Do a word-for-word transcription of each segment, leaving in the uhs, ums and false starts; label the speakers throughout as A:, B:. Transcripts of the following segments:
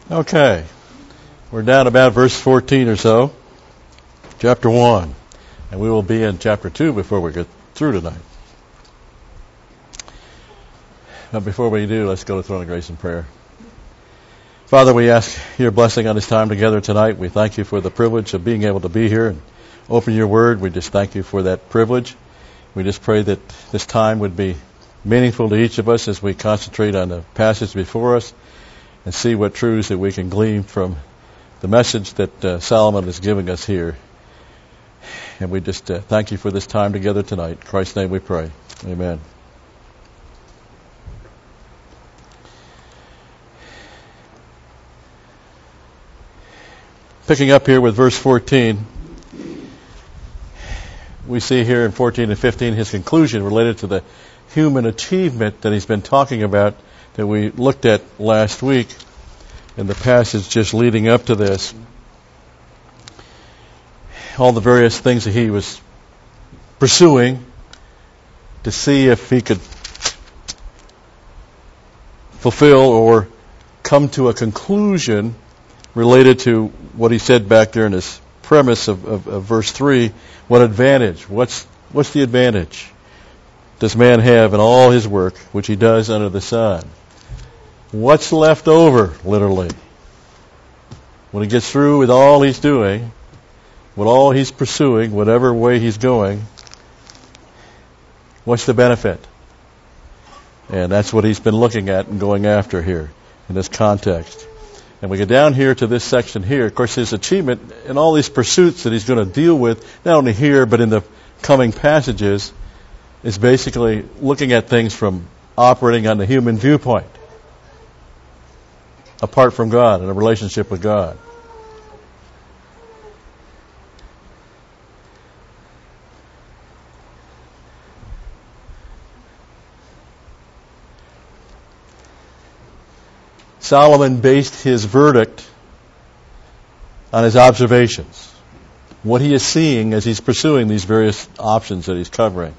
A: Okay, we're down about verse fourteen or so, chapter one, and we will be in chapter two before we get through tonight. But before we do, let's go to the throne of grace in prayer. Father, we ask your blessing on this time together tonight. We thank you for the privilege of being able to be here and open your word. We just thank you for that privilege. We just pray that this time would be meaningful to each of us as we concentrate on the passage before us and see what truths that we can glean from the message that uh, Solomon is giving us here. And we just uh, thank you for this time together tonight. In Christ's name we pray. Amen. Picking up here with verse fourteen, we see here in fourteen and fifteen his conclusion related to the human achievement that he's been talking about that we looked at last week in the passage just leading up to this. All the various things that he was pursuing to see if he could fulfill or come to a conclusion related to what he said back there in his premise of, of, of verse three. What advantage? What's what's the advantage does man have in all his work which he does under the sun? What's left over, literally? When he gets through with all he's doing, with all he's pursuing, whatever way he's going, what's the benefit? And that's what he's been looking at and going after here in this context. And we get down here to this section here. Of course, his achievement in all these pursuits that he's going to deal with, not only here but in the coming passages, is basically looking at things from operating on the human viewpoint, apart from God and a relationship with God. Solomon based his verdict on his observations, what he is seeing as he's pursuing these various options that he's covering,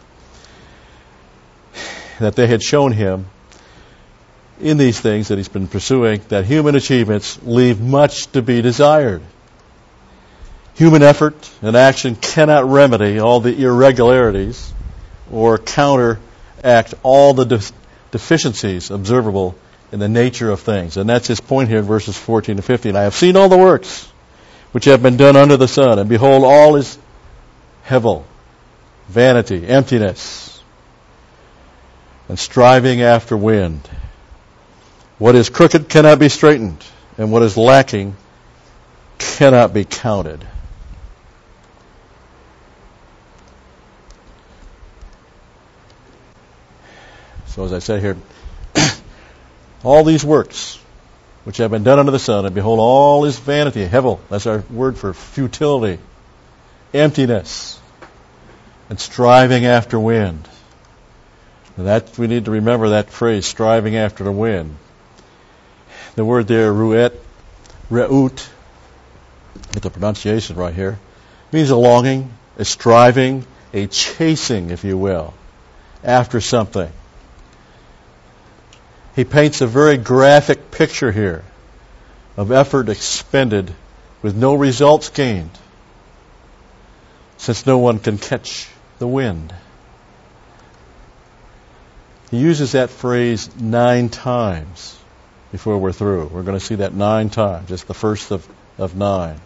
A: that they had shown him in these things that he's been pursuing that human achievements leave much to be desired. Human effort and action cannot remedy all the irregularities or counteract all the de- deficiencies observable in the nature of things. And that's his point here in verses fourteen to fifteen. I have seen all the works which have been done under the sun, and behold, all is hevel, vanity, emptiness, and striving after wind. What is crooked cannot be straightened, and what is lacking cannot be counted. So as I said here, all these works which have been done under the sun, and behold, all is vanity, hevel, that's our word for futility, emptiness, and striving after wind. And that we need to remember that phrase, striving after the wind. The word there, ruet, reut, get the pronunciation right here, means a longing, a striving, a chasing, if you will, after something. He paints a very graphic picture here of effort expended with no results gained, since no one can catch the wind. He uses that phrase nine times before we're through. We're going to see that nine times. It's the first of, of nine.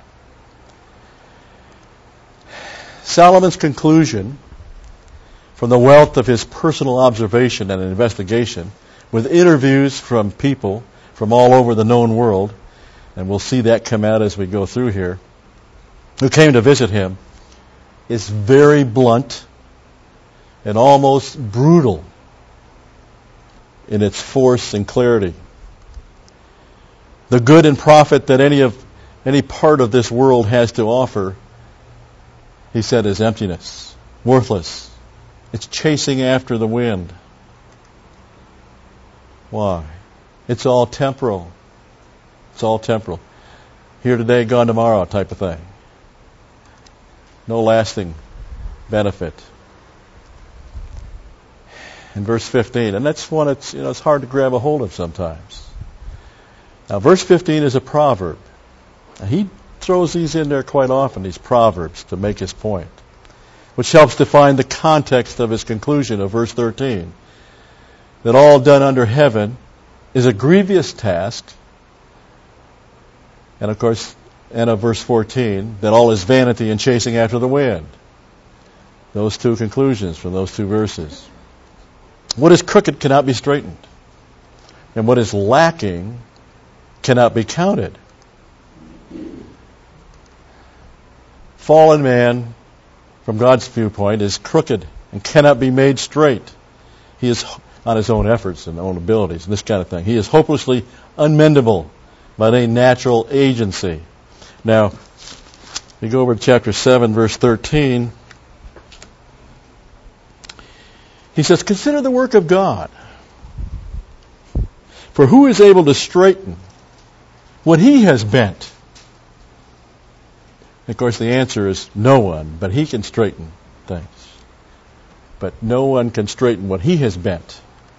A: Solomon's conclusion from the wealth of his personal observation and investigation, with interviews from people from all over the known world, and we'll see that come out as we go through here, who came to visit him, is very blunt and almost brutal in its force and clarity. The good and profit that any of any part of this world has to offer, he said, is emptiness, worthless. It's chasing after the wind. Why? It's all temporal. It's all temporal. Here today, gone tomorrow type of thing. No lasting benefit. In verse fifteen, and that's one it's you know it's hard to grab a hold of sometimes. Now, verse fifteen is a proverb. Now, he throws these in there quite often, these proverbs, to make his point, which helps define the context of his conclusion of verse thirteen, that all done under heaven is a grievous task, and of course, and of verse fourteen, that all is vanity and chasing after the wind. Those two conclusions from those two verses. What is crooked cannot be straightened, and what is lacking cannot be counted. Fallen man, from God's viewpoint, is crooked and cannot be made straight. He is on his own efforts and own abilities and this kind of thing. He is hopelessly unmendable by any natural agency. Now, we go over to chapter seven, verse thirteen. He says, "Consider the work of God. For who is able to straighten what he has bent?" Of course, the answer is no one, but he can straighten things. But no one can straighten what he has bent.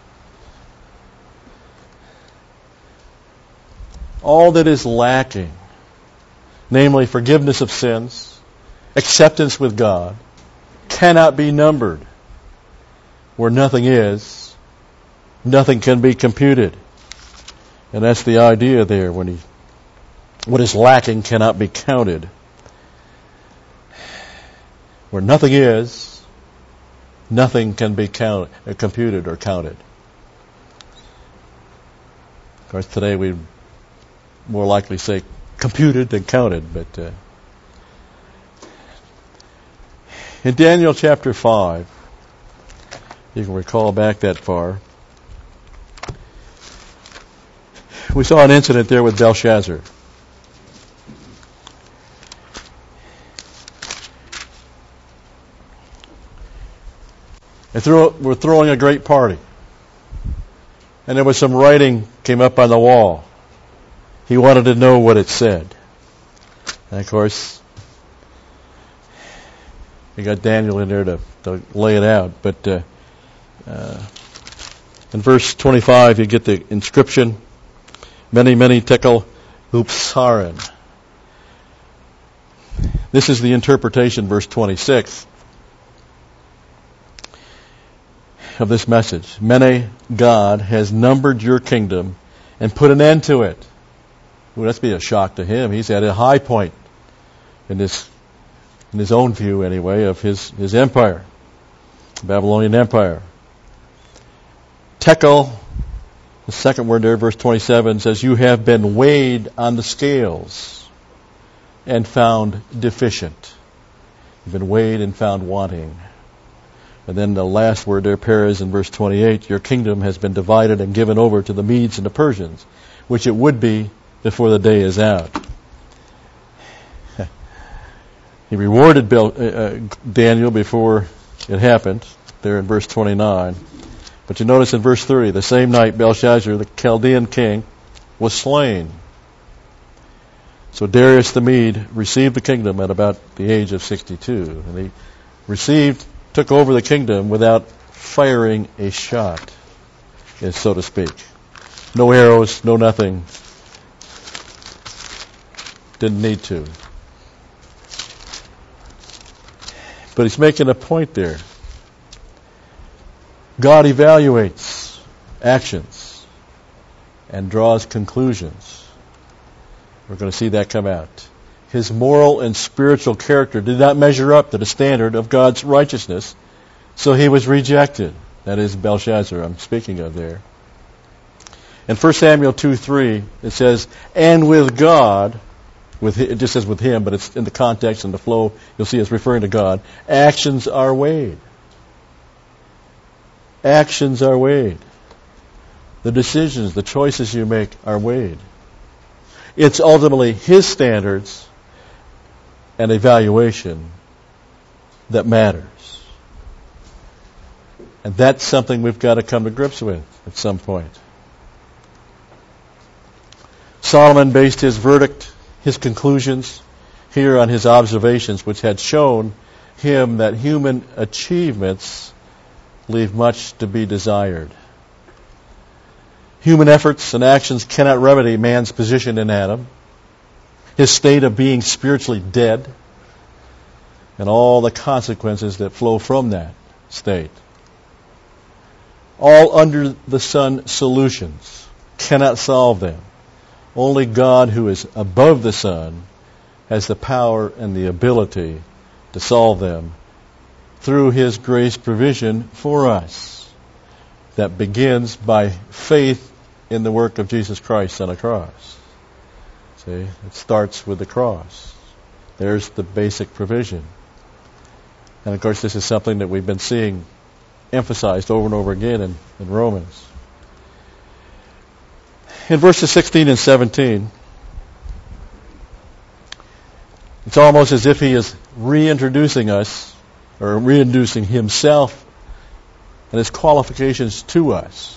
A: All that is lacking, namely forgiveness of sins, acceptance with God, cannot be numbered. Where nothing is, nothing can be computed. And that's the idea there. When he, what is lacking cannot be counted. Where nothing is, nothing can be count, uh, computed or counted. Of course, today we more likely say computed than counted, but uh, in Daniel chapter five, you can recall back that far, we saw an incident there with Belshazzar. And through, we're throwing a great party. And there was some writing came up on the wall. He wanted to know what it said. And of course, we got Daniel in there to, to lay it out. But uh, uh, in verse twenty-five, you get the inscription, Mene, Mene, Tekel, Upsarin. This is the interpretation, verse twenty-six, of this message. Mene, God, has numbered your kingdom and put an end to it. Well, that's be a shock to him. He's at a high point in this, in his own view anyway, of his, his empire, the Babylonian Empire. Tekel, the second word there, verse twenty-seven, says, you have been weighed on the scales and found deficient. You've been weighed and found wanting. And then the last word there, Perez, in verse twenty-eight, your kingdom has been divided and given over to the Medes and the Persians, which it would be before the day is out. He rewarded Bill, uh, Daniel before it happened, there in verse twenty-nine. But you notice in verse thirty, the same night Belshazzar, the Chaldean king, was slain. So Darius the Mede received the kingdom at about the age of sixty-two. And he received, took over the kingdom without firing a shot, so to speak. No arrows, no nothing. Didn't need to. But he's making a point there. God evaluates actions and draws conclusions. We're going to see that come out. His moral and spiritual character did not measure up to the standard of God's righteousness, so he was rejected. That is Belshazzar I'm speaking of there. In First Samuel two three, it says, and with God, with it just says with him, but it's in the context and the flow, you'll see it's referring to God, actions are weighed. Actions are weighed. The decisions, the choices you make are weighed. It's ultimately his standards and evaluation that matters. And that's something we've got to come to grips with at some point. Solomon based his verdict, his conclusions, here on his observations, which had shown him that human achievements leave much to be desired. Human efforts and actions cannot remedy man's position in Adam, his state of being spiritually dead, and all the consequences that flow from that state. All under the sun solutions cannot solve them. Only God, who is above the sun, has the power and the ability to solve them through His grace provision for us that begins by faith in the work of Jesus Christ on a cross. See, it starts with the cross. There's the basic provision. And of course, this is something that we've been seeing emphasized over and over again in, in Romans. In verses sixteen and seventeen, it's almost as if he is reintroducing us, or reintroducing himself and his qualifications to us.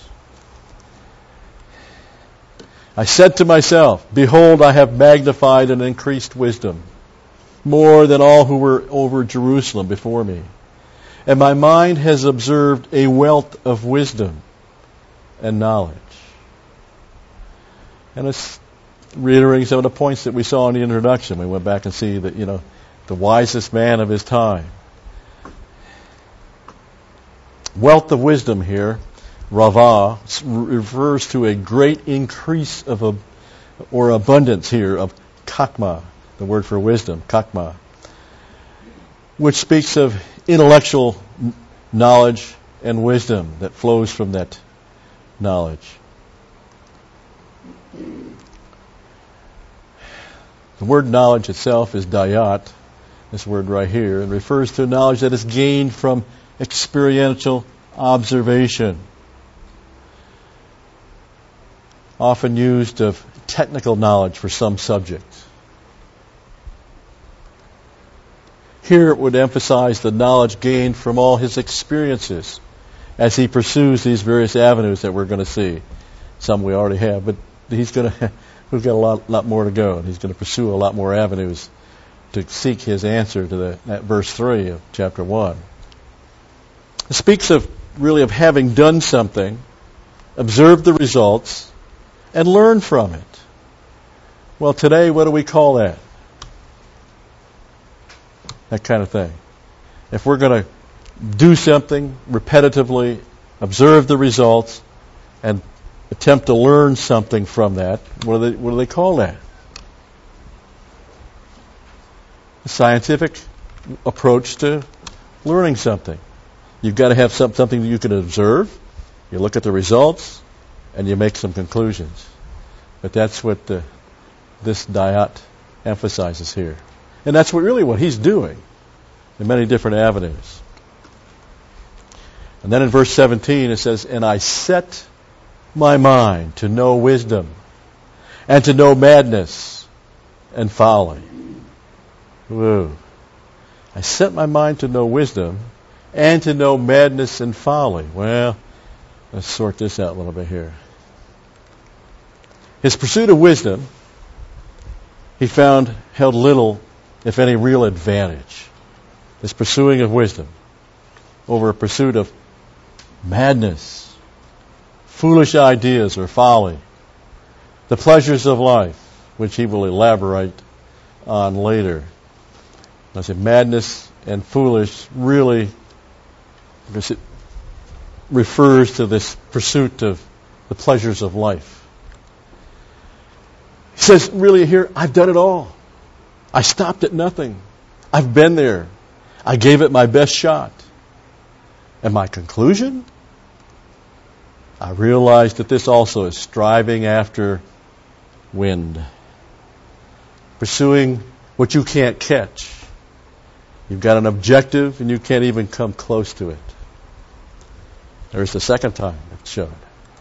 A: I said to myself, behold, I have magnified and increased wisdom, more than all who were over Jerusalem before me. And my mind has observed a wealth of wisdom and knowledge. And it's reiterating some of the points that we saw in the introduction. We went back and see that, you know, the wisest man of his time. Wealth of wisdom here, Rava, refers to a great increase of a, or abundance here of chakma, the word for wisdom, chakma, which speaks of intellectual knowledge and wisdom that flows from that knowledge. The word knowledge itself is dayat, this word right here, and refers to knowledge that is gained from experiential observation, often used of technical knowledge for some subject. Here it would emphasize the knowledge gained from all his experiences as he pursues these various avenues that we're going to see. Some we already have, but he's going to we've got a lot, lot more to go, and he's going to pursue a lot more avenues to seek his answer to the, that verse three of chapter one. It speaks of really of having done something, observed the results, and learned from it. Well, today, what do we call that? That kind of thing. If we're going to do something repetitively, observe the results, and attempt to learn something from that, what do they, what do they call that? A scientific approach to learning something. You've got to have some, something that you can observe, you look at the results, and you make some conclusions. But that's what the, this dayat emphasizes here. And that's what really what he's doing in many different avenues. And then in verse seventeen it says, and I set my mind to know wisdom and to know madness and folly. Whoa. I set my mind to know wisdom and to know madness and folly. Well, let's sort this out a little bit here. His pursuit of wisdom, he found, held little, if any, real advantage. His pursuing of wisdom over a pursuit of madness, foolish ideas or folly, the pleasures of life, which he will elaborate on later. I said madness and foolish really, because it refers to this pursuit of the pleasures of life. He says, really here, I've done it all. I stopped at nothing. I've been there. I gave it my best shot. And my conclusion? I realized that this also is striving after wind. Pursuing what you can't catch. You've got an objective and you can't even come close to it. There's the second time it's shown.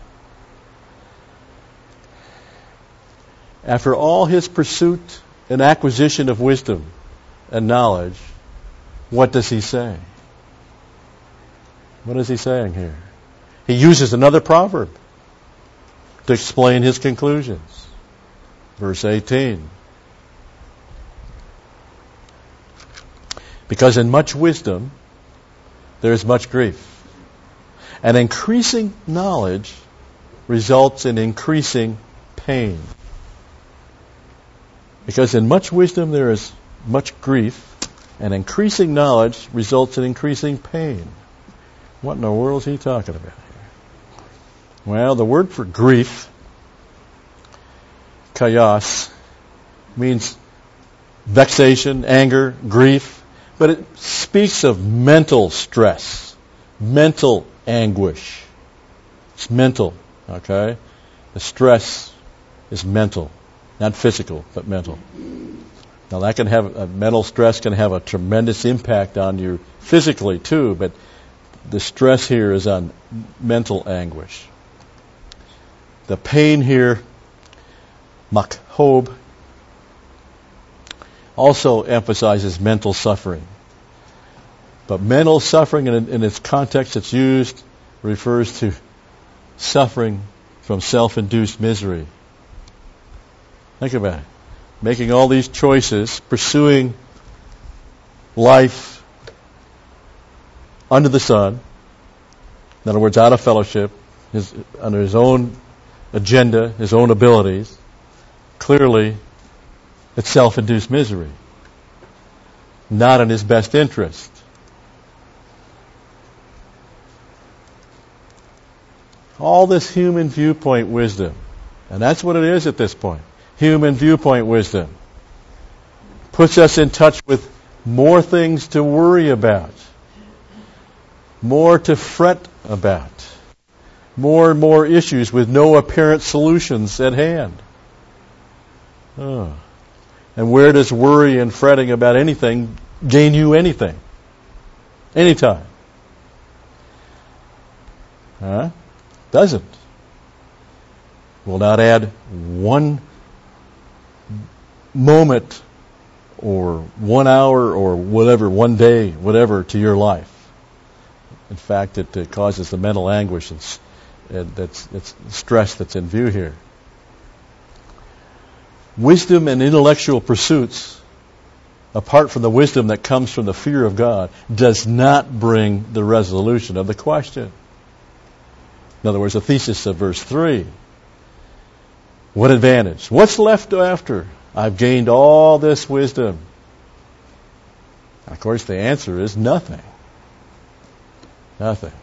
A: After all his pursuit and acquisition of wisdom and knowledge, what does he say? What is he saying here? He uses another proverb to explain his conclusions. Verse eighteen. Because in much wisdom there is much grief, and increasing knowledge results in increasing pain. Because in much wisdom there is much grief, and increasing knowledge results in increasing pain. What in the world is he talking about here? Well, the word for grief, kaios, means vexation, anger, grief, but it speaks of mental stress, mental anguish. It's mental, okay? The stress is mental, not physical, but mental. Now that can have, a mental stress can have a tremendous impact on you physically too, but the stress here is on mental anguish. The pain here, makhob, also emphasizes mental suffering. But mental suffering in, in its context it's used refers to suffering from self-induced misery. Think about it. Making all these choices, pursuing life under the sun, in other words, out of fellowship, his, under his own agenda, his own abilities, clearly it's self-induced misery, not in his best interest. All this human viewpoint wisdom, and that's what it is at this point. Human viewpoint wisdom puts us in touch with more things to worry about, more to fret about, more and more issues with no apparent solutions at hand. Oh. And where does worry and fretting about anything gain you anything? Anytime. Huh? Doesn't. Will not add one moment or one hour or whatever, one day, whatever, to your life. In fact, it, it causes the mental anguish and, and that's, that's stress that's in view here. Wisdom and intellectual pursuits, apart from the wisdom that comes from the fear of God, does not bring the resolution of the question. In other words, the thesis of verse three. What advantage? What's left after I've gained all this wisdom? Of course, the answer is nothing. Nothing.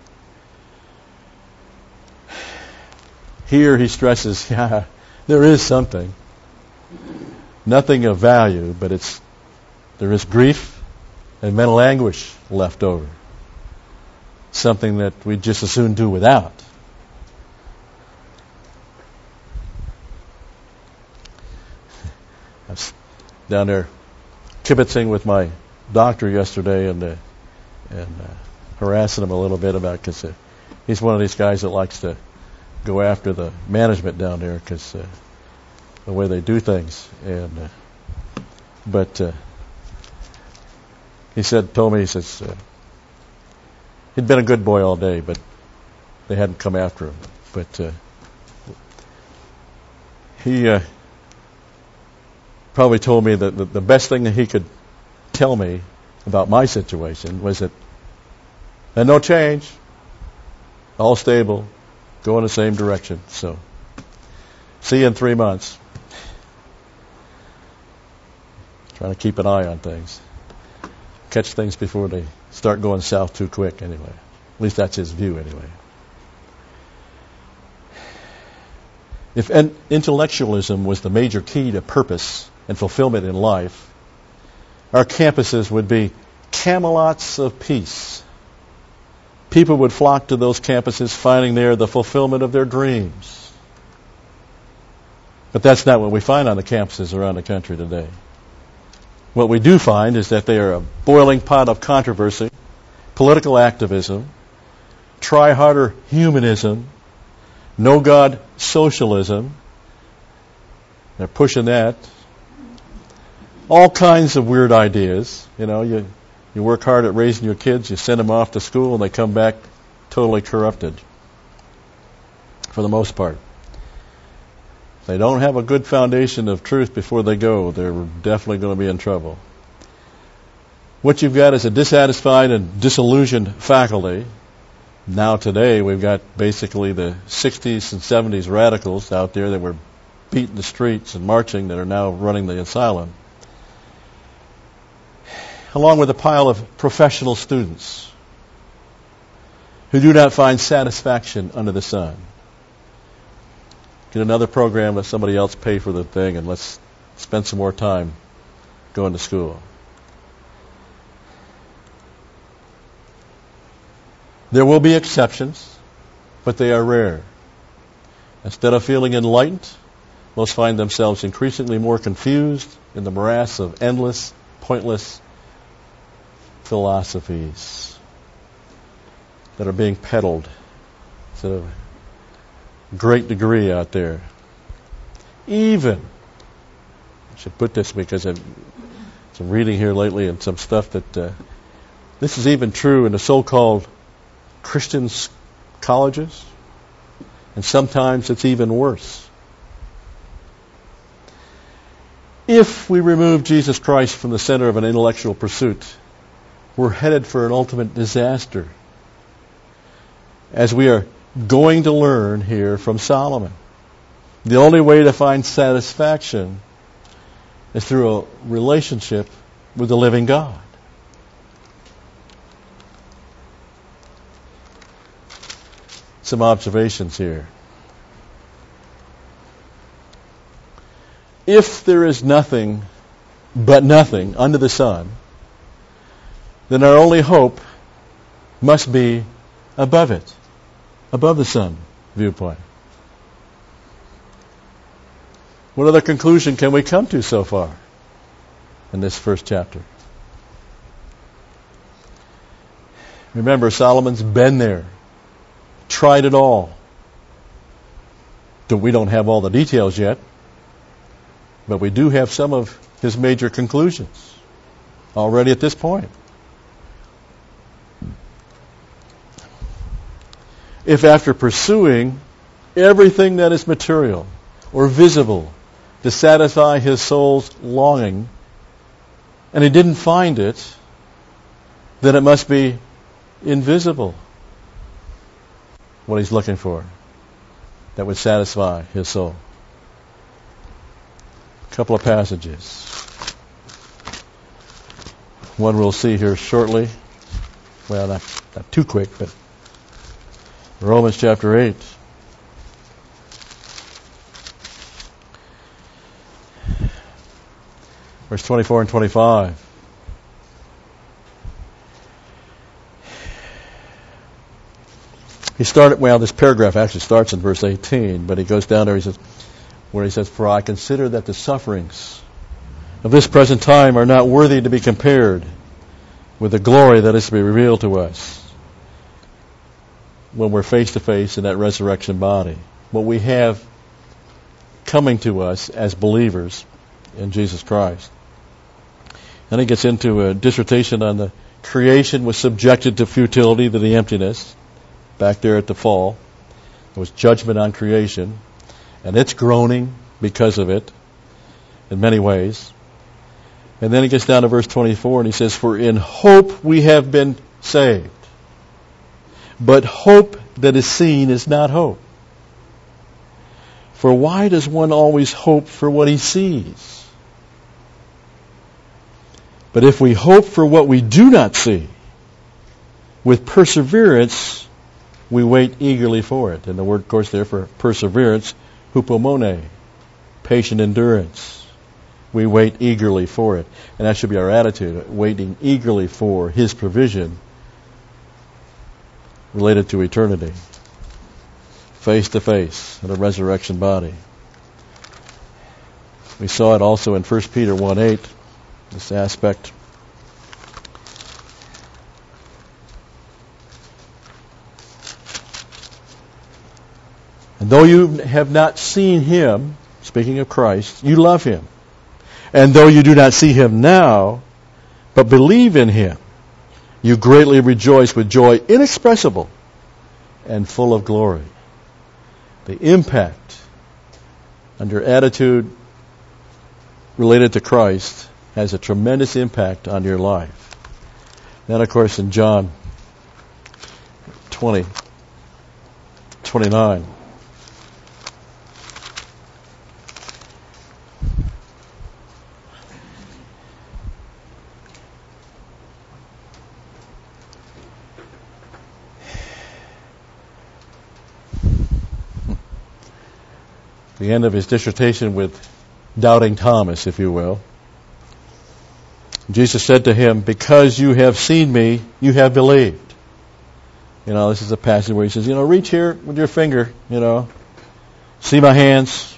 A: Here he stresses, yeah, there is something. Nothing of value, but it's there is grief and mental anguish left over. Something that we'd just as soon do without. I was down there kibitzing with my doctor yesterday and uh, and uh, harassing him a little bit about because uh, he's one of these guys that likes to go after the management down there because uh, the way they do things. And uh, but uh, he said, told me, he says uh, he'd been a good boy all day, but they hadn't come after him. But uh, he uh, probably told me that the, the best thing that he could tell me about my situation was that and no change, all stable, go in the same direction. So, see you in three months. Trying to keep an eye on things. Catch things before they start going south too quick anyway. At least that's his view anyway. If intellectualism was the major key to purpose and fulfillment in life, our campuses would be Camelots of peace. People would flock to those campuses, finding there the fulfillment of their dreams. But that's not what we find on the campuses around the country today. What we do find is that they are a boiling pot of controversy, political activism, try-harder humanism, no-God socialism. They're pushing that. All kinds of weird ideas. You know, you you work hard at raising your kids, you send them off to school, and they come back totally corrupted, for the most part. If they don't have a good foundation of truth before they go, they're definitely going to be in trouble. What you've got is a dissatisfied and disillusioned faculty Now today we've got basically the sixties and seventies radicals out there that were beating the streets and marching that are now running the asylum, along with a pile of professional students who do not find satisfaction under the sun. Get another program, let somebody else pay for the thing, and let's spend some more time going to school. There will be exceptions, but they are rare. Instead of feeling enlightened, most find themselves increasingly more confused in the morass of endless, pointless philosophies that are being peddled to a great degree out there. Even, I should put this because I've some reading here lately and some stuff that uh, this is even true in the so-called Christian colleges, and sometimes it's even worse. If we remove Jesus Christ from the center of an intellectual pursuit, we're headed for an ultimate disaster, as we are going to learn here from Solomon. The only way to find satisfaction is through a relationship with the living God. Some observations here. If there is nothing but nothing under the sun, then our only hope must be above it, above the sun viewpoint. What other conclusion can we come to so far in this first chapter? Remember, Solomon's been there, tried it all. We don't have all the details yet, but we do have some of his major conclusions already at this point. If after pursuing everything that is material or visible to satisfy his soul's longing, and he didn't find it, then it must be invisible, what he's looking for, that would satisfy his soul. A couple of passages. One we'll see here shortly. Well, not, not too quick, but Romans chapter eight. Verse twenty-four and twenty-five. He started, well, this paragraph actually starts in verse eighteen, but he goes down there, he says, where he says, "For I consider that the sufferings of this present time are not worthy to be compared with the glory that is to be revealed to us when we're face to face in that resurrection body." What we have coming to us as believers in Jesus Christ. Then he gets into a dissertation on the creation was subjected to futility, to the emptiness, back there at the fall. There was judgment on creation, and it's groaning because of it in many ways. And then he gets down to verse twenty-four, and he says, "For in hope we have been saved. But hope that is seen is not hope. For why does one always hope for what he sees? But if we hope for what we do not see, with perseverance we wait eagerly for it." And the word, of course, there for perseverance, hupomone, patient endurance. We wait eagerly for it. And that should be our attitude, waiting eagerly for his provision related to eternity, face to face in a resurrection body. We saw it also in First Peter one eight, this aspect. "And though you have not seen him," speaking of Christ, "you love him. And though you do not see him now, but believe in him, you greatly rejoice with joy inexpressible and full of glory." The impact under attitude related to Christ has a tremendous impact on your life. Then, of course, in John twenty, twenty-nine. The end of his dissertation with doubting Thomas, if you will. Jesus said to him, because you have seen me, you have believed. You know, this is a passage where he says, you know, reach here with your finger, you know, see my hands.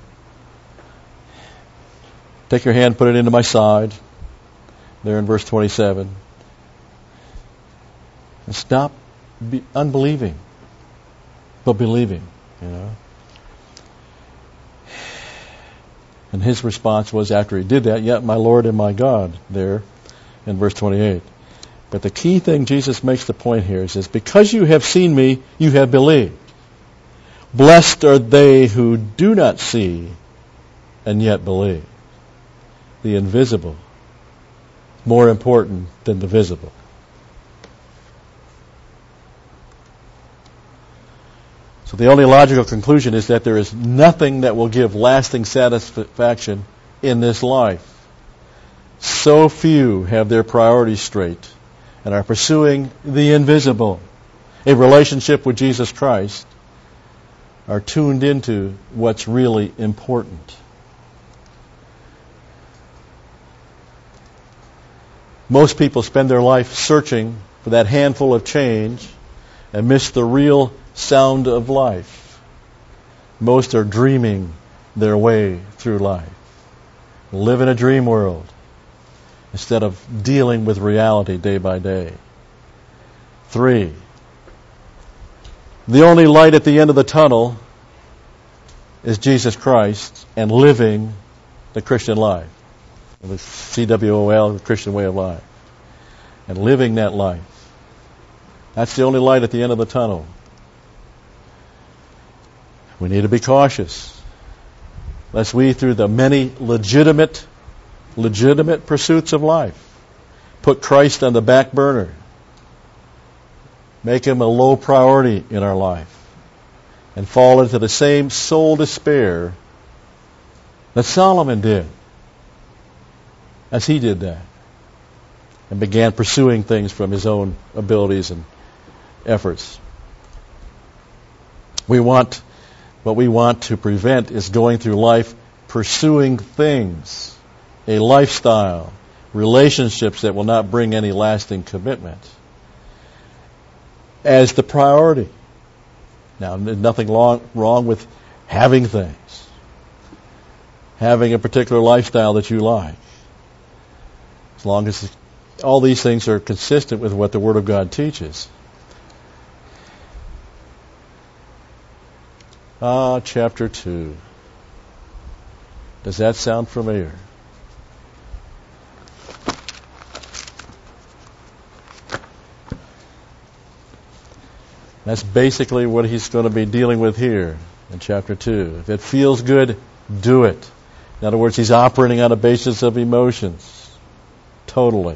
A: Take your hand, put it into my side. There in verse twenty-seven. And stop be unbelieving, but believing, you know. And his response was, after he did that, yet my Lord and my God, there in verse twenty-eight. But the key thing, Jesus makes the point here, he says, because you have seen me, you have believed. Blessed are they who do not see and yet believe. The invisible, more important than the visible. So the only logical conclusion is that there is nothing that will give lasting satisfaction in this life. So few have their priorities straight and are pursuing the invisible. A relationship with Jesus Christ are tuned into what's really important. Most people spend their life searching for that handful of change and miss the real sound of life. Most are dreaming their way through life. Live in a dream world instead of dealing with reality day by day. Three, the only light at the end of the tunnel is Jesus Christ and living the Christian life. The C W O L, the Christian way of life. And living that life. That's the only light at the end of the tunnel. We need to be cautious, lest we, through the many legitimate, legitimate pursuits of life, put Christ on the back burner, make him a low priority in our life, and fall into the same soul despair that Solomon did, as he did that, and began pursuing things from his own abilities and efforts. We want What we want to prevent is going through life pursuing things, a lifestyle, relationships that will not bring any lasting commitment as the priority. Now, there's nothing long, wrong with having things, having a particular lifestyle that you like, as long as all these things are consistent with what the Word of God teaches. Ah, chapter two. Does that sound familiar? That's basically what he's going to be dealing with here in chapter two. If it feels good, do it. In other words, he's operating on a basis of emotions. Totally.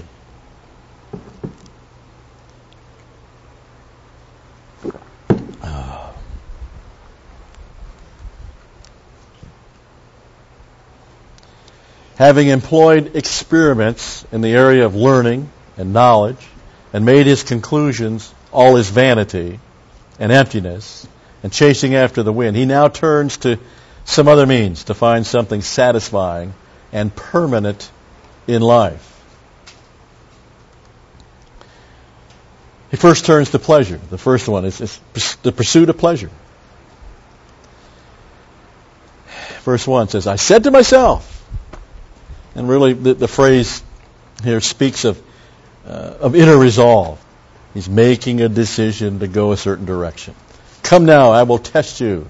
A: Having employed experiments in the area of learning and knowledge and made his conclusions all his vanity and emptiness and chasing after the wind, he now turns to some other means to find something satisfying and permanent in life. He first turns to pleasure. The first one is, is the pursuit of pleasure. Verse one says, I said to myself, and really, the, the phrase here speaks of uh, of inner resolve. He's making a decision to go a certain direction. Come now, I will test you.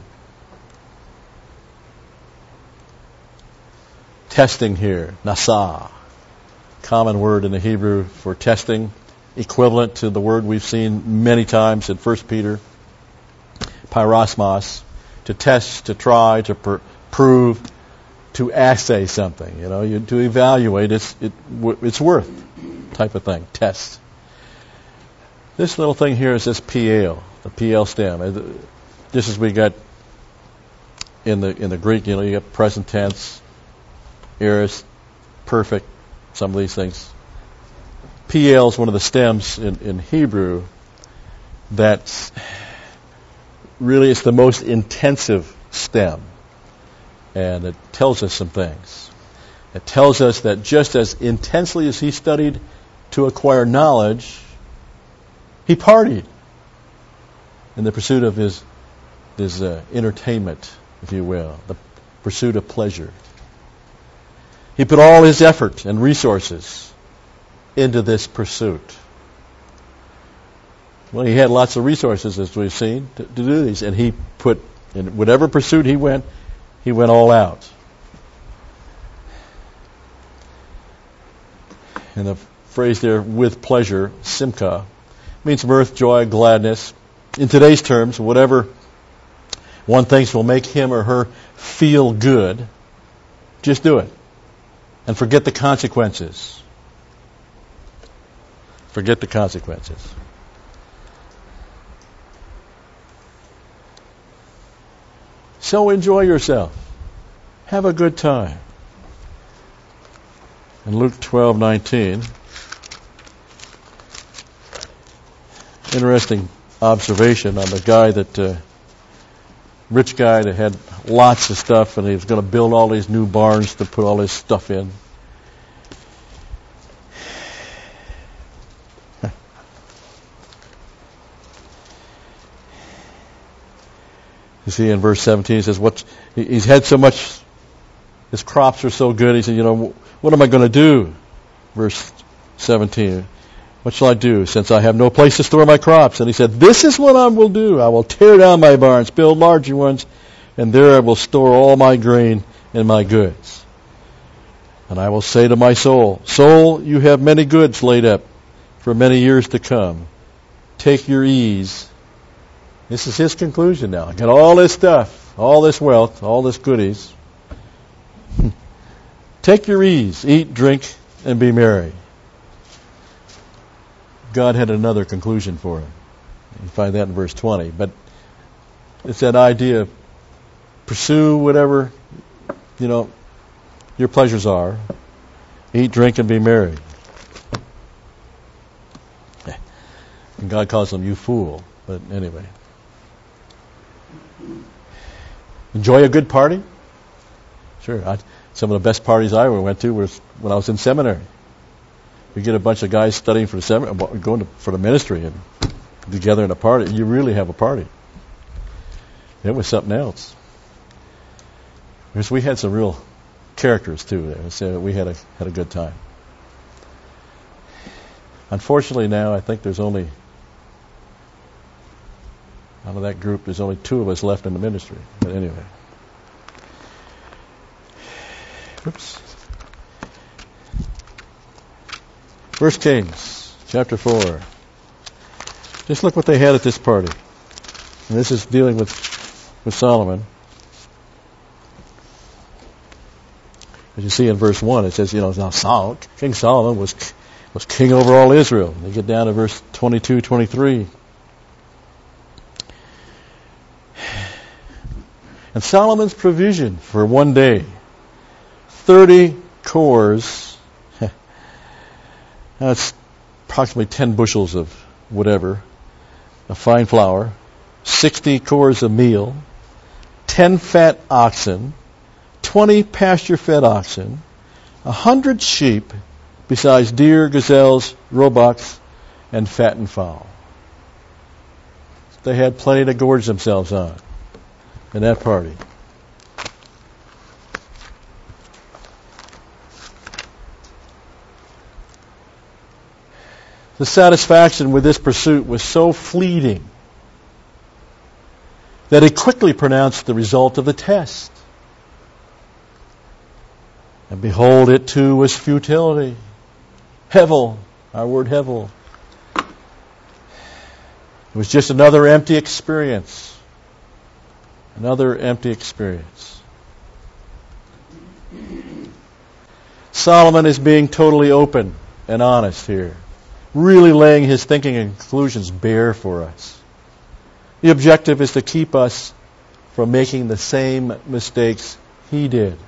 A: Testing here, nasa, common word in the Hebrew for testing, equivalent to the word we've seen many times in First Peter, pyrosmos, to test, to try, to pr- prove, to assay something, you know, you, to evaluate its it, its worth, type of thing, test. This little thing here is this P L, the P L stem. Just as we got in the in the Greek, you know, you got present tense, aorist, perfect, some of these things. P L is one of the stems in, in Hebrew that really is the most intensive stem. And it tells us some things. It tells us that just as intensely as he studied to acquire knowledge, he partied in the pursuit of his, his uh, entertainment, if you will, the pursuit of pleasure. He put all his effort and resources into this pursuit. Well, he had lots of resources, as we've seen, to, to do these. And he put, in whatever pursuit he went, he went all out. And the phrase there, with pleasure, simcha, means mirth, joy, gladness. In today's terms, whatever one thinks will make him or her feel good, just do it. And forget the consequences. Forget the consequences. So enjoy yourself. Have a good time. In Luke twelve nineteen, interesting observation on the guy that, uh, rich guy that had lots of stuff, and he was going to build all these new barns to put all his stuff in. You see in verse seventeen, he says, "What? He's had so much, his crops are so good." He said, you know, what am I going to do? Verse seventeen, what shall I do since I have no place to store my crops? And he said, this is what I will do. I will tear down my barns, build larger ones, and there I will store all my grain and my goods. And I will say to my soul, soul, you have many goods laid up for many years to come. Take your ease. This is his conclusion now. I got all this stuff, all this wealth, all this goodies. Take your ease, eat, drink, and be merry. God had another conclusion for him. You find that in verse twenty. But it's that idea of pursue whatever, you know, your pleasures are. Eat, drink, and be merry. And God calls them, you fool. But anyway. Enjoy a good party? Sure. I, some of the best parties I ever went to was when I was in seminary. We get a bunch of guys studying for the seminary, going to, for the ministry, and together in a party. You really have a party. It was something else. Because we had some real characters too there, so we had a had a good time. Unfortunately, now I think there's only out of that group, there's only two of us left in the ministry. But anyway. Oops. First Kings, chapter four. Just look what they had at this party. And this is dealing with, with Solomon. As you see in verse one, it says, you know, now Sol- King Solomon was was king over all Israel. They get down to verse twenty-two, twenty-three. And Solomon's provision for one day, thirty cores, that's approximately ten bushels of whatever, of fine flour, sixty cores of meal, ten fat oxen, twenty pasture-fed oxen, a hundred sheep, besides deer, gazelles, roebucks, and fattened fowl. They had plenty to gorge themselves on in that party. The satisfaction with this pursuit was so fleeting that he quickly pronounced the result of the test. And behold, it too was futility. Hevel, our word hevel. It was just another empty experience. Another empty experience. Solomon is being totally open and honest here. really laying his thinking and conclusions bare for us. The objective is to keep us from making the same mistakes he did.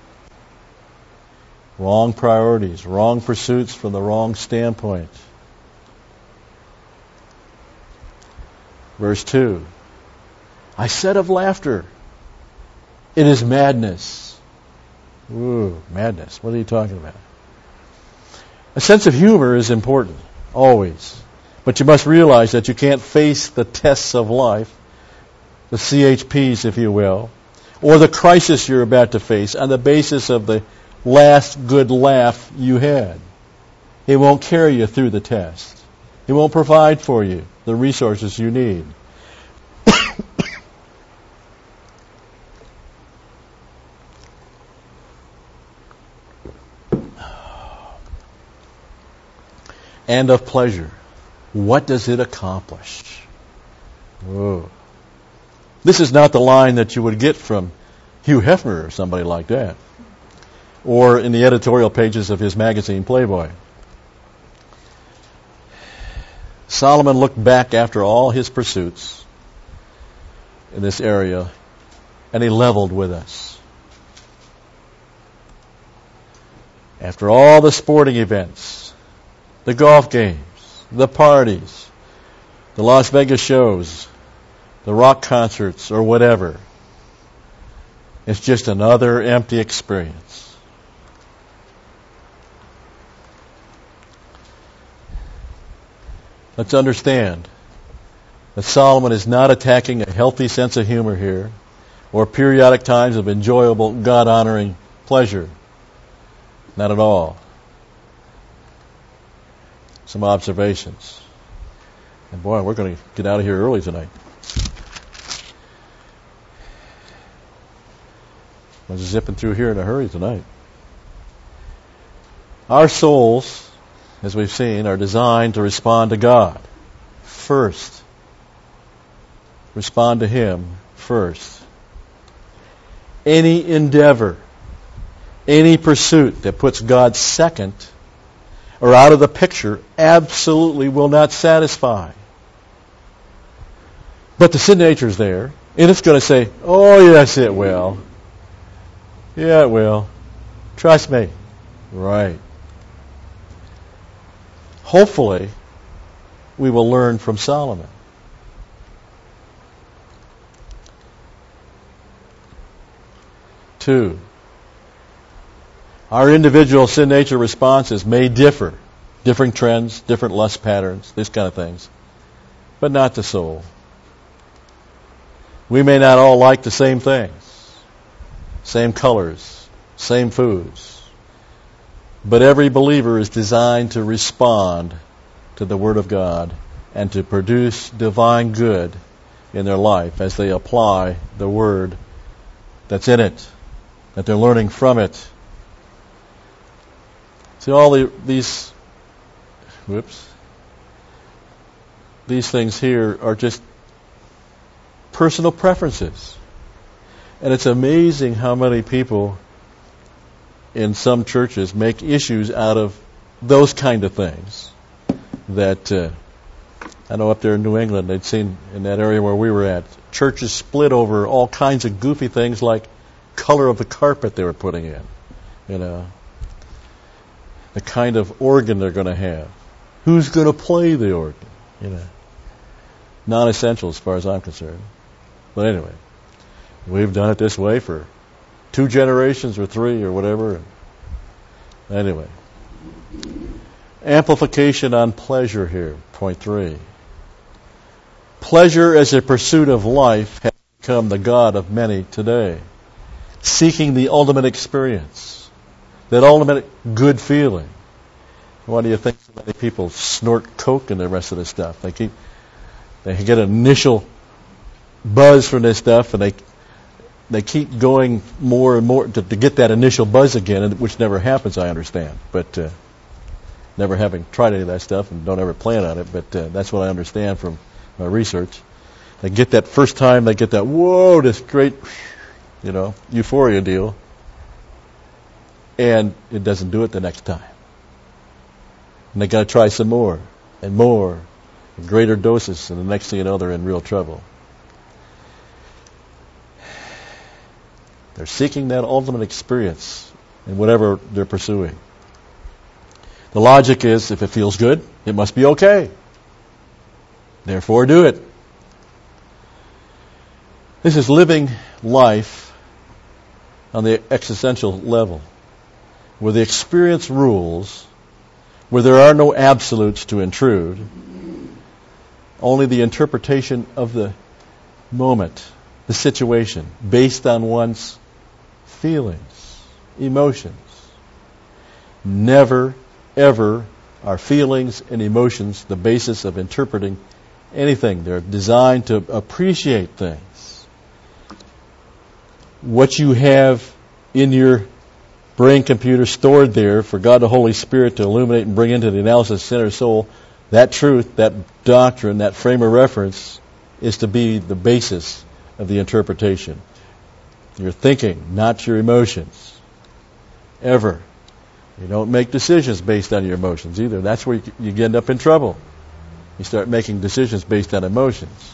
A: Wrong priorities, wrong pursuits from the wrong standpoint. Verse two. I said of laughter, it is madness. Ooh, madness. What are you talking about? A sense of humor is important, always. But you must realize that you can't face the tests of life, the C H Ps, if you will, or the crisis you're about to face on the basis of the last good laugh you had. It won't carry you through the test. It won't provide for you the resources you need. And of pleasure. What does it accomplish? Whoa. This is not the line that you would get from Hugh Hefner or somebody like that, or in the editorial pages of his magazine, Playboy. Solomon looked back after all his pursuits in this area, and he leveled with us. After all the sporting events, the golf games, the parties, the Las Vegas shows, the rock concerts, or whatever, it's just another empty experience. Let's understand that Solomon is not attacking a healthy sense of humor here, or periodic times of enjoyable, God-honoring pleasure. Not at all. Some observations. And boy, we're going to get out of here early tonight. I was zipping through here in a hurry tonight. Our souls, as we've seen, are designed to respond to God first. Respond to Him first. Any endeavor, any pursuit that puts God second or out of the picture absolutely will not satisfy. But the sin nature is there, and it's going to say, oh yes it will. Yeah it will. Trust me. Right. Hopefully, we will learn from Solomon. Two, our individual sin nature responses may differ. Different trends, different lust patterns, these kind of things. But not the soul. We may not all like the same things. Same colors, same foods. But every believer is designed to respond to the Word of God and to produce divine good in their life as they apply the Word that's in it, that they're learning from it. See, all the, these, whoops, these things here are just personal preferences. And it's amazing how many people in some churches make issues out of those kind of things. That, uh, I know up there in New England, they'd seen in that area where we were at, churches split over all kinds of goofy things like color of the carpet they were putting in, you know, the kind of organ they're going to have, who's going to play the organ, you know, non-essential as far as I'm concerned. But anyway, we've done it this way for two generations or three or whatever. Anyway, amplification on pleasure here, point three. Pleasure as a pursuit of life has become the god of many today, seeking the ultimate experience, that ultimate good feeling. Why do you think so many people snort coke and the rest of this stuff? They keep, they get an initial buzz from this stuff, and they they keep going more and more to, to get that initial buzz again, which never happens, I understand. But uh, never having tried any of that stuff and don't ever plan on it, but uh, that's what I understand from my research. They get that first time, they get that, whoa, this great, you know, euphoria deal, and it doesn't do it the next time. And they got to try some more. and more, and greater doses, and the next thing you know, they're in real trouble. They're seeking that ultimate experience in whatever they're pursuing. The logic is, if it feels good, it must be okay. Therefore, do it. This is living life on the existential level, where the experience rules, where there are no absolutes to intrude, only the interpretation of the moment, the situation, based on one's feelings, emotions. Never, ever are feelings and emotions the basis of interpreting anything. They're designed to appreciate things. What you have in your brain computer stored there for God the Holy Spirit to illuminate and bring into the analysis center soul, that truth, that doctrine, that frame of reference is to be the basis of the interpretation. Your thinking, not your emotions. Ever. You don't make decisions based on your emotions either. That's where you, you end up in trouble. You start making decisions based on emotions.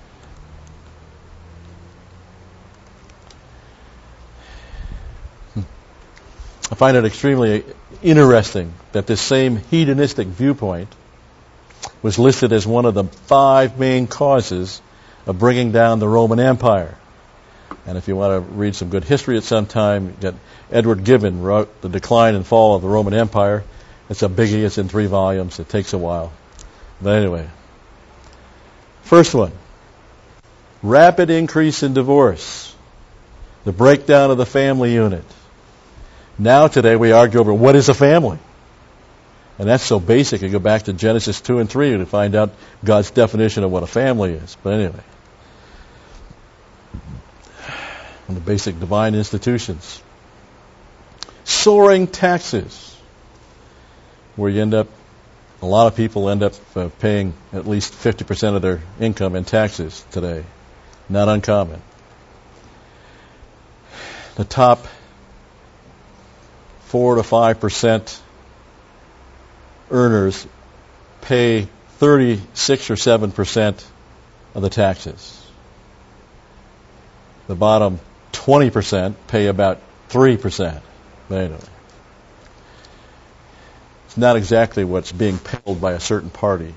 A: I find it extremely interesting that this same hedonistic viewpoint was listed as one of the five main causes of bringing down the Roman Empire. And if you want to read some good history at some time, get Edward Gibbon wrote The Decline and Fall of the Roman Empire. It's a biggie. It's in three volumes. It takes a while. But anyway, first one, rapid increase in divorce, the breakdown of the family unit. Now today we argue over what is a family. And that's so basic. You go back to Genesis two and three to find out God's definition of what a family is. But anyway, on the basic divine institutions. Soaring taxes, where you end up, a lot of people end up uh, paying at least fifty percent of their income in taxes today. Not uncommon. The top four to five percent earners pay thirty-six or seven percent of the taxes. The bottom twenty percent pay about three percent. But anyway, it's not exactly what's being peddled by a certain party.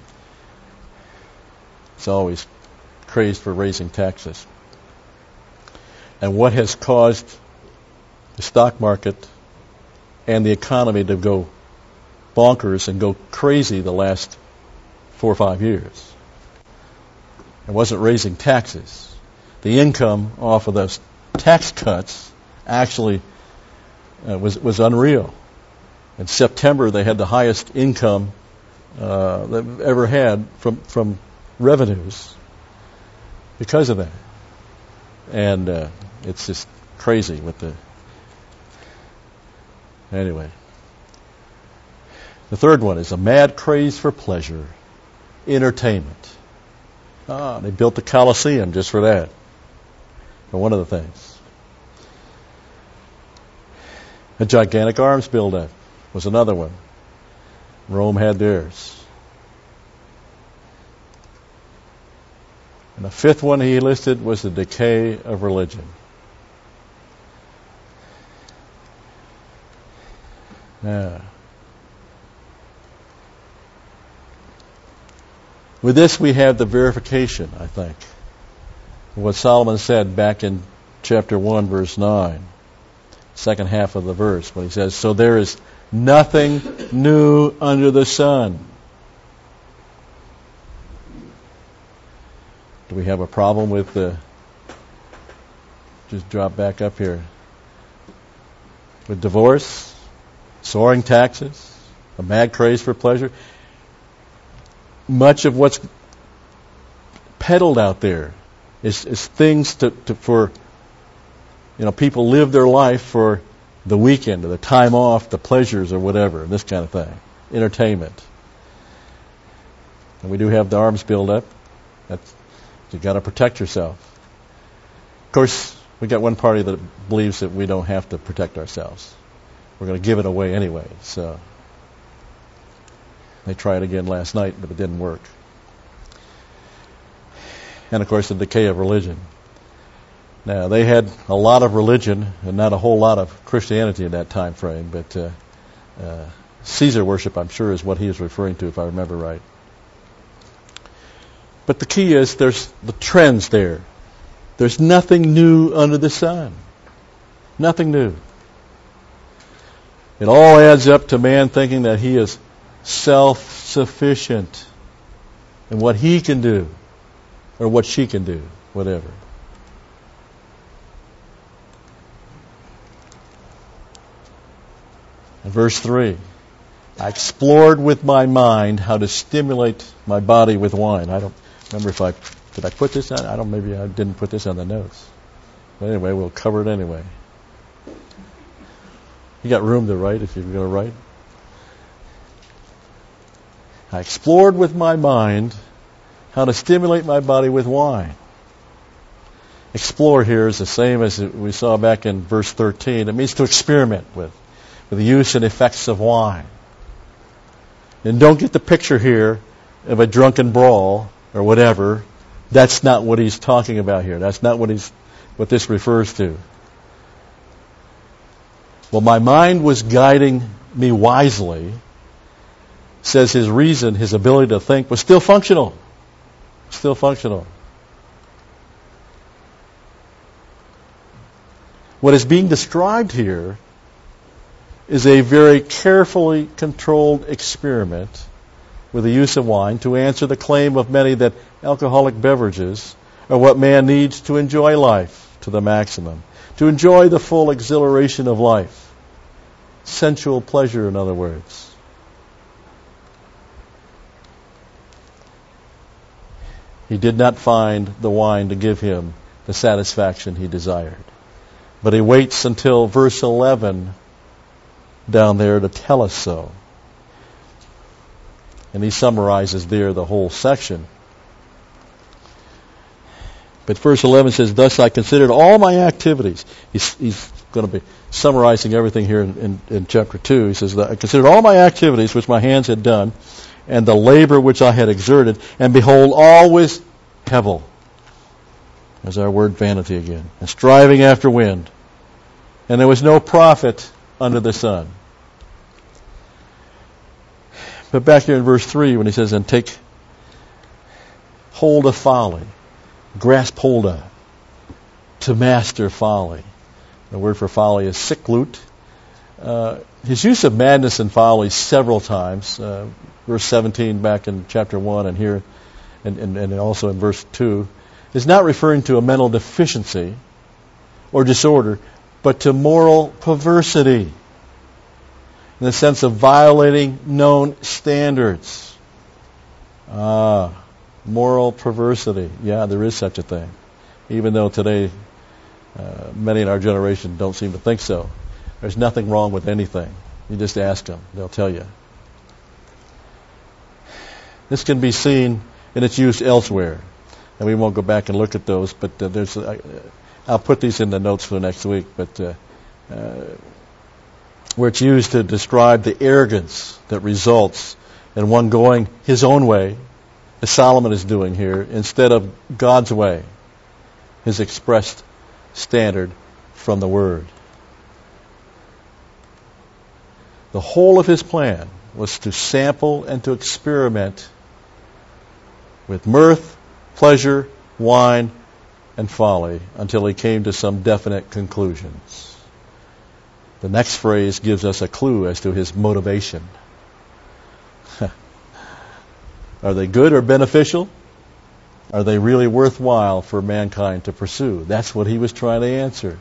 A: It's always crazed for raising taxes. And what has caused the stock market and the economy to go bonkers and go crazy the last four or five years? It wasn't raising taxes. The income off of those tax cuts actually uh, was was unreal. In September, they had the highest income uh, they've ever had from from revenues because of that. And uh, it's just crazy with the... Anyway. The third one is a mad craze for pleasure, entertainment. Ah, they built the Colosseum just for that. For one of the things. A gigantic arms buildup was another one. Rome had theirs. And the fifth one he listed was the decay of religion. Yeah. With this we have the verification, I think, of what Solomon said back in chapter one, verse nine, second half of the verse, when he says, "So there is nothing new under the sun." Do we have a problem with the... Just drop back up here. With divorce, soaring taxes, a mad craze for pleasure. Much of what's peddled out there is, is things to, to for, you know, people live their life for the weekend or the time off, the pleasures or whatever, this kind of thing. Entertainment. And we do have the arms build up. That's, you've got to protect yourself. Of course, we got one party that believes that we don't have to protect ourselves. We're going to give it away anyway. So, They tried again last night, but it didn't work. And, of course, the decay of religion. Now, they had a lot of religion and not a whole lot of Christianity in that time frame, but uh, uh, Caesar worship, I'm sure, is what he is referring to, if I remember right. But the key is there's the trends there. There's nothing new under the sun. Nothing new. It all adds up to man thinking that he is self-sufficient in what he can do or what she can do, whatever. In verse three, I explored with my mind how to stimulate my body with wine. I don't remember if I, did I put this on? I don't, maybe I didn't put this on the notes. But anyway, we'll cover it anyway. You got room to write if you're going to write. I explored with my mind how to stimulate my body with wine. Explore here is the same as we saw back in verse thirteen. It means to experiment with, with the use and effects of wine. And don't get the picture here of a drunken brawl or whatever. That's not what he's talking about here. That's not what he's what this refers to. Well, my mind was guiding me wisely, says his reason, his ability to think, was still functional. Still functional. What is being described here is a very carefully controlled experiment with the use of wine to answer the claim of many that alcoholic beverages are what man needs to enjoy life to the maximum, to enjoy the full exhilaration of life. Sensual pleasure, in other words. He did not find the wine to give him the satisfaction he desired. But he waits until verse eleven down there to tell us so. And he summarizes there the whole section. But verse eleven says, thus I considered all my activities. He's, he's going to be summarizing everything here in, in, in chapter two. He says, I considered all my activities which my hands had done, and the labor which I had exerted, and behold, all was hevel. There's our word vanity again. And striving after wind. And there was no profit under the sun. But back here in verse three, when he says, and take hold of folly, grasp hold of, to master folly. The word for folly is siklut. Uh, his use of madness and folly several times, uh, verse seventeen back in chapter one and here, and, and, and also in verse two, is not referring to a mental deficiency or disorder, but to moral perversity, in the sense of violating known standards. Ah, moral perversity. Yeah, there is such a thing. Even though today uh, many in our generation don't seem to think so. There's nothing wrong with anything. You just ask them. They'll tell you. This can be seen in its use elsewhere. And we won't go back and look at those, but uh, there's... Uh, I'll put these in the notes for next week, but uh, uh, where it's used to describe the arrogance that results in one going his own way, as Solomon is doing here, instead of God's way, his expressed standard from the Word. The whole of his plan was to sample and to experiment with mirth, pleasure, wine, and folly until he came to some definite conclusions. The next phrase gives us a clue as to his motivation. Are they good or beneficial? Are they really worthwhile for mankind to pursue? That's what he was trying to answer.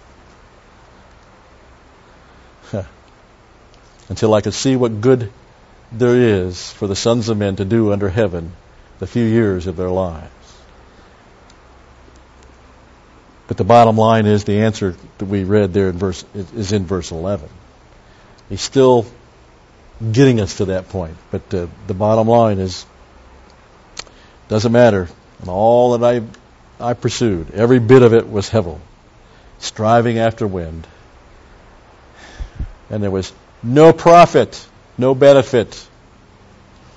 A: Until I could see what good there is for the sons of men to do under heaven the few years of their lives. But the bottom line is the answer that we read there in verse is in verse eleven. He's still getting us to that point. But uh, the bottom line is, doesn't matter. And all that I I pursued, every bit of it was hevel, striving after wind. And there was no profit, no benefit.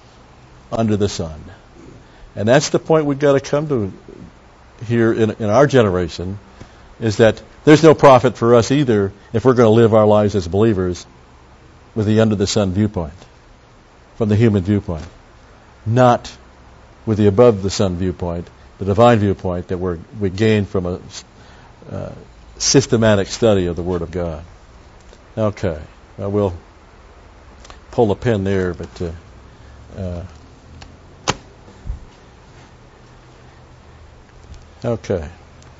A: under the sun. And that's the point we've got to come to here in, in our generation, is that there's no profit for us either if we're going to live our lives as believers with the under the sun viewpoint, from the human viewpoint, not with the above the sun viewpoint, the divine viewpoint that we're, we gain from a uh, systematic study of the Word of God. Okay, well, we'll pull the pin there, but uh, uh, okay.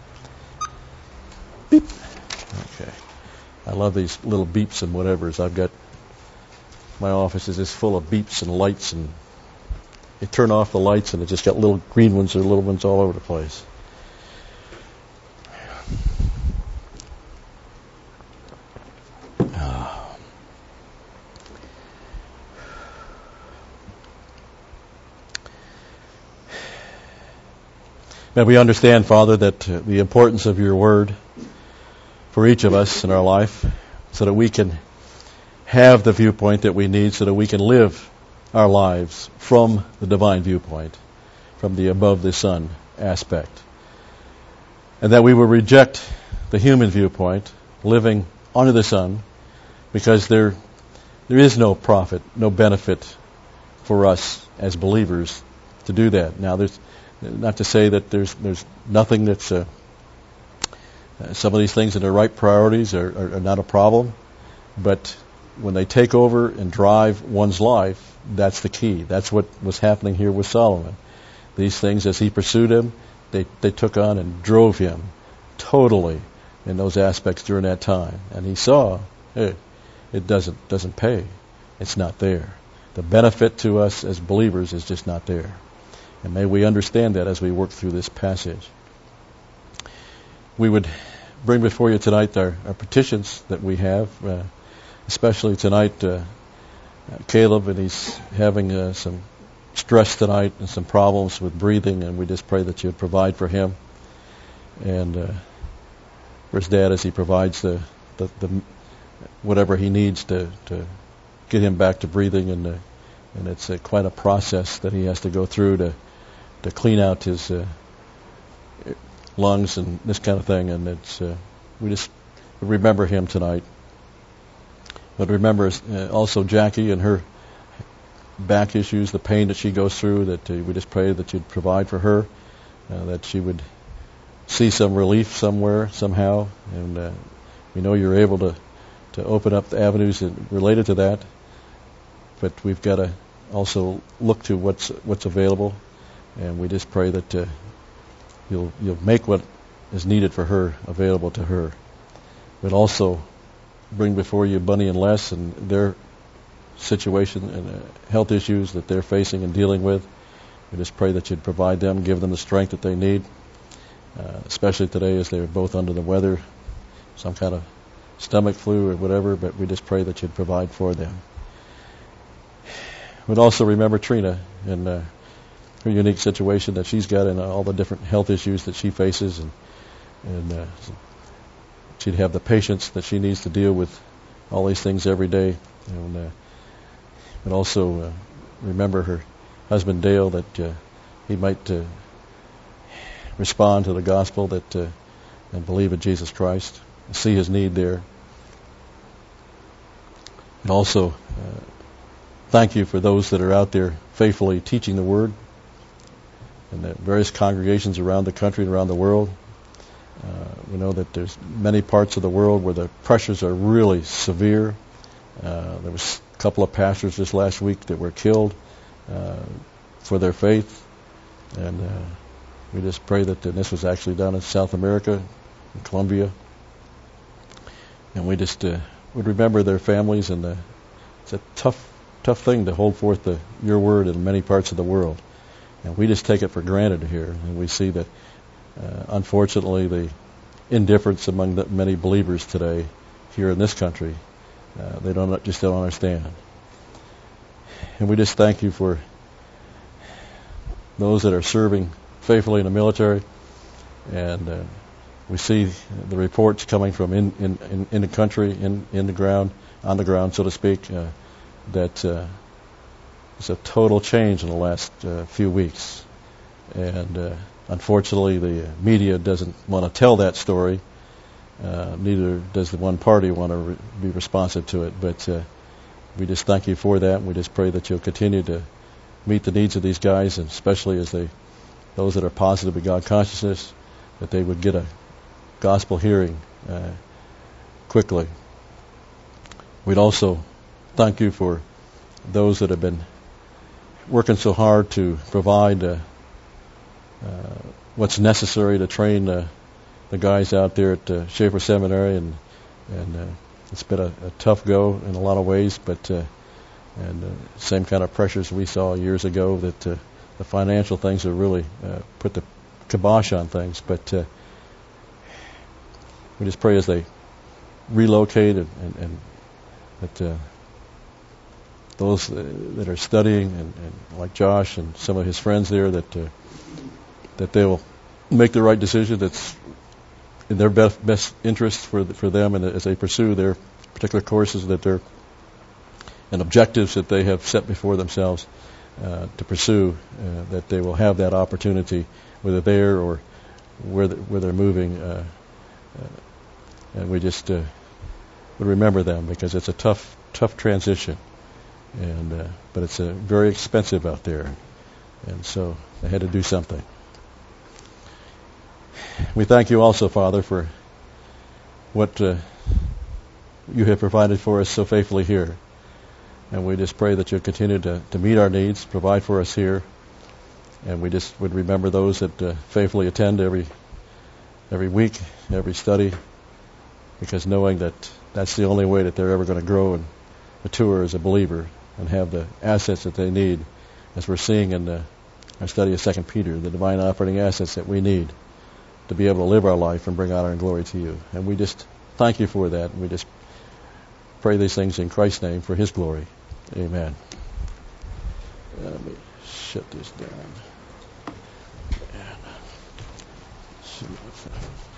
A: Beep. Okay. I love these little beeps and whatevers. I've got, my office is just full of beeps and lights, and you turn off the lights and it just got little green ones or little ones all over the place. May we understand, Father, that uh, the importance of your word for each of us in our life, so that we can have the viewpoint that we need, so that we can live our lives from the divine viewpoint, from the above the sun aspect. And that we will reject the human viewpoint, living under the sun, because there there is no profit, no benefit for us as believers to do that. Now, there's not to say that there's there's nothing that's uh, some of these things that are right priorities are, are, are not a problem, but when they take over and drive one's life, that's the key. That's what was happening here with Solomon. These things, as he pursued him, they they took on and drove him totally in those aspects during that time. And he saw, hey, it doesn't doesn't pay. It's not there. The benefit to us as believers is just not there. And may we understand that as we work through this passage. We would bring before you tonight our, our petitions that we have, uh, especially tonight, uh, Caleb, and he's having uh, some stress tonight and some problems with breathing, and we just pray that you'd provide for him. And uh, for his dad, as he provides the, the, the whatever he needs to, to get him back to breathing, and uh, and it's uh, quite a process that he has to go through to to clean out his uh, lungs and this kind of thing. And it's uh, we just remember him tonight. But remember uh, also Jackie and her back issues, the pain that she goes through, that uh, we just pray that you'd provide for her, uh, that she would see some relief somewhere, somehow. And uh, we know you're able to, to open up the avenues related to that. But we've got to also look to what's what's available, and we just pray that uh, you'll you'll make what is needed for her available to her. But also bring before you Bunny and Les and their situation and uh, health issues that they're facing and dealing with. We just pray that you'd provide them, give them the strength that they need, uh, especially today as they're both under the weather, some kind of stomach flu or whatever. But we just pray that you'd provide for them. We'd also remember Trina and uh, her unique situation that she's got, and all the different health issues that she faces, and and uh, she'd have the patience that she needs to deal with all these things every day. And uh, but also uh, remember her husband Dale, that uh, he might uh, respond to the gospel, that uh, and believe in Jesus Christ, see his need there. And also uh, thank you for those that are out there faithfully teaching the Word in the various congregations around the country and around the world. Uh, we know that there's many parts of the world where the pressures are really severe. Uh, there was a couple of pastors this last week that were killed uh, for their faith. And uh, we just pray that, and this was actually done in South America, in Colombia. And we just uh, would remember their families, and the, it's a tough tough thing to hold forth the, your word in many parts of the world. And we just take it for granted here. And we see that, uh, unfortunately, the indifference among the many believers today here in this country, uh, they don't just don't understand. And we just thank you for those that are serving faithfully in the military. And uh, we see the reports coming from in, in, in, in the country, in, in the ground, on the ground, so to speak, uh, that uh, it's a total change in the last uh, few weeks. And uh, unfortunately, the media doesn't want to tell that story. Uh, neither does the one party want to re- be responsive to it. But uh, we just thank you for that. And we just pray that you'll continue to meet the needs of these guys, and especially as they, those that are positive with God consciousness, that they would get a gospel hearing uh, quickly. We'd also thank you for those that have been working so hard to provide uh, uh, what's necessary to train uh, the guys out there at uh, Schaefer Seminary, and and uh, it's been a, a tough go in a lot of ways, but uh, and uh, same kind of pressures we saw years ago, that uh, the financial things have really uh, put the kibosh on things. But uh, we just pray as they relocate, and, and, and that uh, those uh, that are studying, and, and like Josh and some of his friends there, that uh, that they will make the right decision that's in their best, best interest for the, for them, and as they pursue their particular courses that they're and objectives that they have set before themselves uh, to pursue, uh, that they will have that opportunity, whether there or where the, where they're moving, uh, uh, and we just uh, would remember them, because it's a tough tough transition, and uh, but it's uh, very expensive out there, and so they had to do something. We thank you also, Father, for what uh, you have provided for us so faithfully here. And we just pray that you'll continue to, to meet our needs, provide for us here. And we just would remember those that uh, faithfully attend every every week, every study, because knowing that that's the only way that they're ever going to grow and mature as a believer and have the assets that they need, as we're seeing in the, our study of Second Peter, the divine operating assets that we need to be able to live our life and bring honor and glory to you. And we just thank you for that. And we just pray these things in Christ's name for his glory. Amen. Let me shut this down. And see what's that.